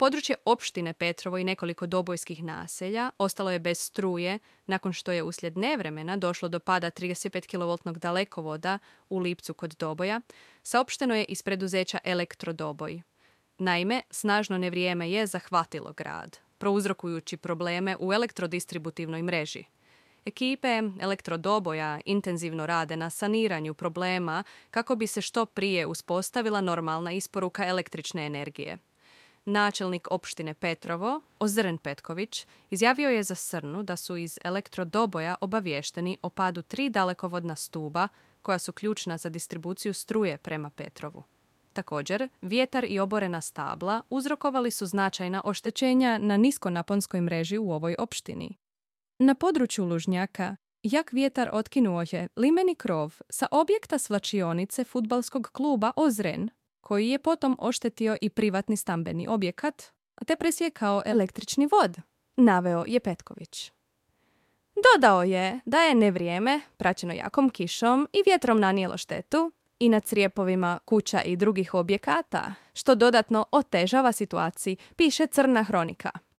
Područje opštine Petrovo i nekoliko dobojskih naselja ostalo je bez struje nakon što je uslijed nevremena došlo do pada 35 kV dalekovoda u Lipcu kod Doboja, saopšteno je iz preduzeća Elektrodoboj. Naime, snažno nevrijeme je zahvatilo grad, prouzrokujući probleme u elektrodistributivnoj mreži. Ekipe Elektrodoboja intenzivno rade na saniranju problema kako bi se što prije uspostavila normalna isporuka električne energije. Načelnik opštine Petrovo, Ozren Petković, izjavio je za Srnu da su iz Elektrodoboja obavješteni o padu 3 dalekovodna stuba koja su ključna za distribuciju struje prema Petrovu. Također, vjetar i oborena stabla uzrokovali su značajna oštećenja na niskonaponskoj mreži u ovoj opštini. Na području Lužnjaka, jak vjetar otkinuo je limeni krov sa objekta svlačionice fudbalskog kluba Ozren, koji je potom oštetio i privatni stambeni objekat, te presjekao električni vod, naveo je Petković. Dodao je da je nevrijeme, praćeno jakom kišom i vjetrom nanijelo štetu i na crijepovima kuća i drugih objekata, što dodatno otežava situaciji, piše Crna hronika.